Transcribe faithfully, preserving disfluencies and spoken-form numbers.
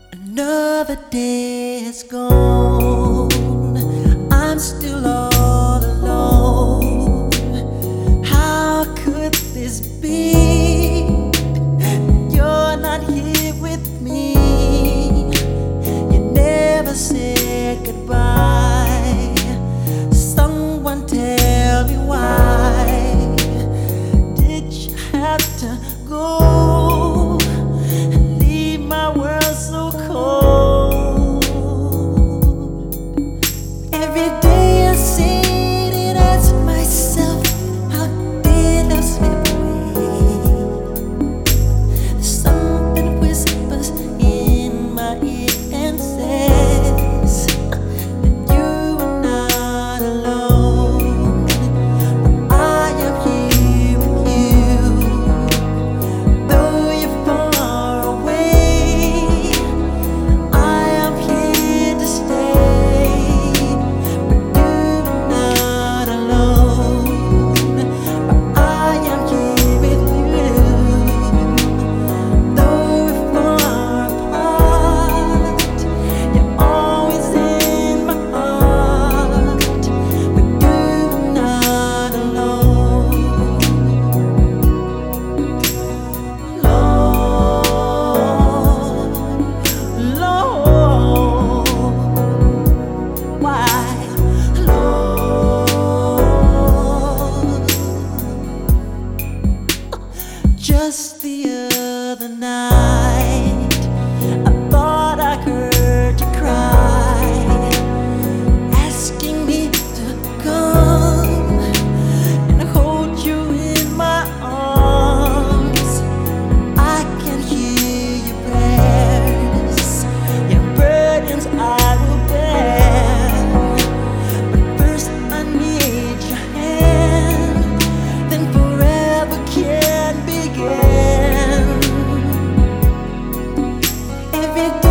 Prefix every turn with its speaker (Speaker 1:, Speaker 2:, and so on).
Speaker 1: Another day has gone. I'm still all alone. How could this be? You're not here with me. You never said goodbye. Someone tell me why did you have to go and leave my world so cold? Every day I sit and ask myself, how did I slip away? Something whispers in my ear and says that you are not alone. I am here with you, though you're far away. I am here to stay, but you're not alone. I am here with you, though we're far apart. You're always in my heart, but you're not alone. Lord, Lord, why, Lord? Just the other night, I thought I heard you cry, asking me to come and hold you in my arms. I can hear your prayers, your burdens I will bear. But first I need your hand, then forever can begin. Every